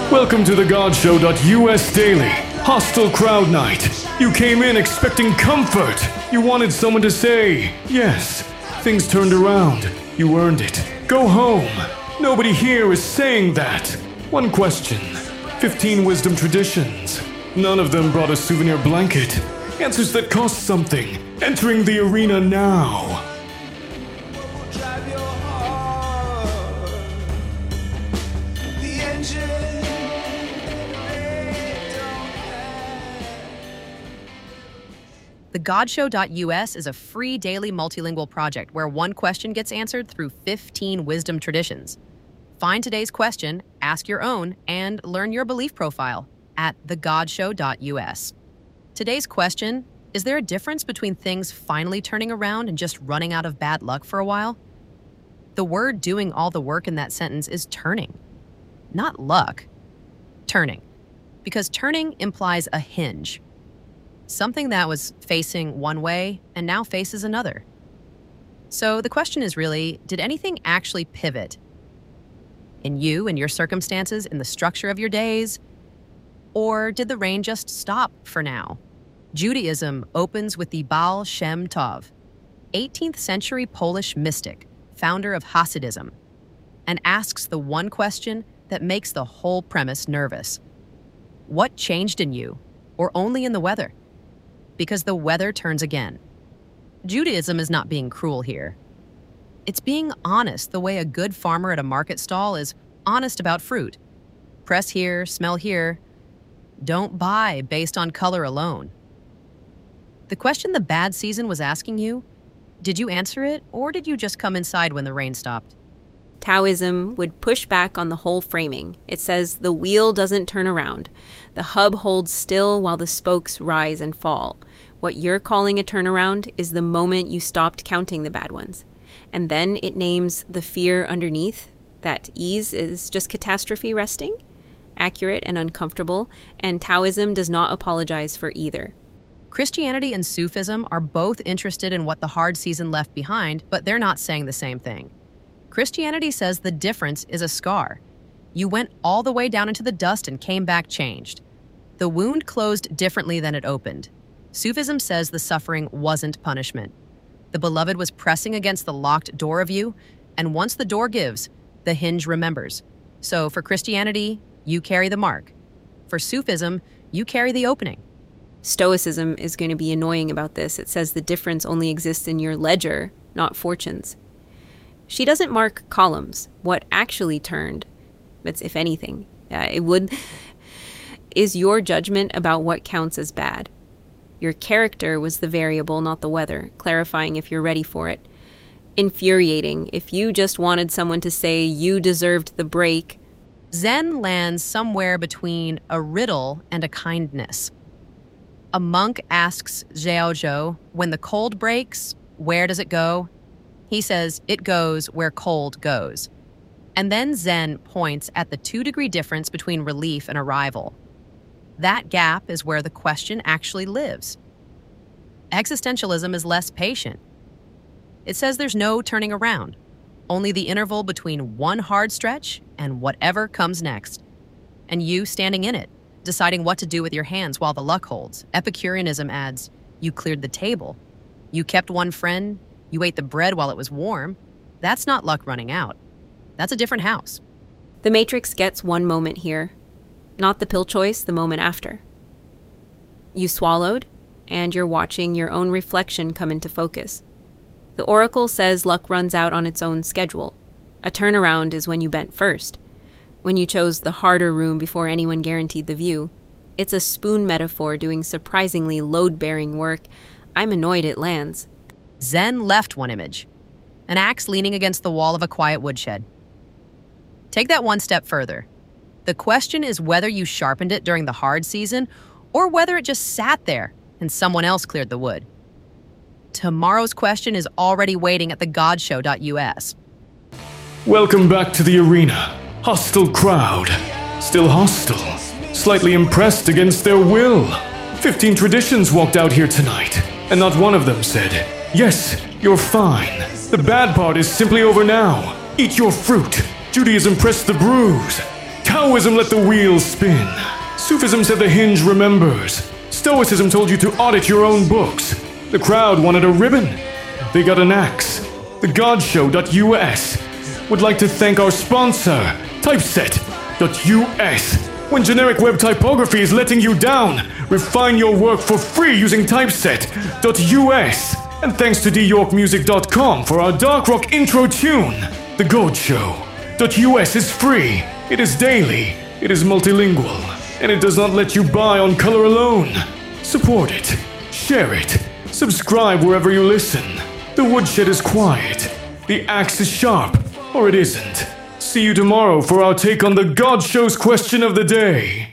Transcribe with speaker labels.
Speaker 1: Welcome to the GodShow.us Daily. Hostile crowd night. You came in expecting comfort. You wanted someone to say, yes, things turned around. You earned it. Go home. Nobody here is saying that. One question. 15 wisdom traditions. None of them brought a souvenir blanket. Answers that cost something. Entering the arena now.
Speaker 2: The GodShow.us is a free daily multilingual project where one question gets answered through 15 wisdom traditions. Find today's question, ask your own, and learn your belief profile at thegodshow.us. Today's question, is there a difference between things finally turning around and just running out of bad luck for a while? The word doing all the work in that sentence is turning, not luck. Turning, because turning implies a hinge. Something that was facing one way and now faces another. So the question is really, did anything actually pivot? In you, in your circumstances, in the structure of your days? Or did the rain just stop for now? Judaism opens with the Baal Shem Tov, 18th century Polish mystic, founder of Hasidism, and asks the one question that makes the whole premise nervous. What changed in you, or only in the weather? Because the weather turns again. Judaism is not being cruel here. It's being honest the way a good farmer at a market stall is honest about fruit. Press here, smell here. Don't buy based on color alone. The question the bad season was asking you, did you answer it, or did you just come inside when the rain stopped?
Speaker 3: Taoism would push back on the whole framing. It says the wheel doesn't turn around. The hub holds still while the spokes rise and fall. What you're calling a turnaround is the moment you stopped counting the bad ones. And then it names the fear underneath, that ease is just catastrophe resting, accurate and uncomfortable, and Taoism does not apologize for either.
Speaker 2: Christianity and Sufism are both interested in what the hard season left behind, but they're not saying the same thing. Christianity says the difference is a scar. You went all the way down into the dust and came back changed. The wound closed differently than it opened. Sufism says the suffering wasn't punishment. The beloved was pressing against the locked door of you, and once the door gives, the hinge remembers. So for Christianity, you carry the mark. For Sufism, you carry the opening.
Speaker 3: Stoicism is going to be annoying about this. It says the difference only exists in your ledger, not fortunes. She doesn't mark columns, what actually turned, but if anything, is your judgment about what counts as bad. Your character was the variable, not the weather, clarifying if you're ready for it. Infuriating if you just wanted someone to say you deserved the break.
Speaker 2: Zen lands somewhere between a riddle and a kindness. A monk asks Xiaozhou, when the cold breaks, where does it go? He says, it goes where cold goes. And then Zen points at the 2-degree difference between relief and arrival. That gap is where the question actually lives. Existentialism is less patient. It says there's no turning around, only the interval between one hard stretch and whatever comes next. And you standing in it, deciding what to do with your hands while the luck holds. Epicureanism adds, you cleared the table. You kept one friend. You ate the bread while it was warm. That's not luck running out. That's a different house.
Speaker 3: The Matrix gets one moment here, not the pill choice the moment after. You swallowed, and you're watching your own reflection come into focus. The Oracle says luck runs out on its own schedule. A turnaround is when you bent first, when you chose the harder room before anyone guaranteed the view. It's a spoon metaphor doing surprisingly load-bearing work. I'm annoyed it lands.
Speaker 2: Zen left one image, an axe leaning against the wall of a quiet woodshed. Take that one step further. The question is whether you sharpened it during the hard season or whether it just sat there and someone else cleared the wood. Tomorrow's question is already waiting at thegodshow.us.
Speaker 1: Welcome back to the arena. Hostile crowd. Still hostile. Slightly impressed against their will. 15 traditions walked out here tonight, and not one of them said, yes, you're fine. The bad part is simply over now. Eat your fruit. Judaism pressed the bruise. Taoism let the wheels spin. Sufism said the hinge remembers. Stoicism told you to audit your own books. The crowd wanted a ribbon. They got an axe. The Godshow.us would like to thank our sponsor, Typeset.us. When generic web typography is letting you down, refine your work for free using Typeset.us. And thanks to dyorkmusic.com for our dark rock intro tune. The Godshow.us is free. It is daily. It is multilingual. And it does not let you buy on color alone. Support it. Share it. Subscribe wherever you listen. The woodshed is quiet. The axe is sharp. Or it isn't. See you tomorrow for our take on the God Show's question of the day.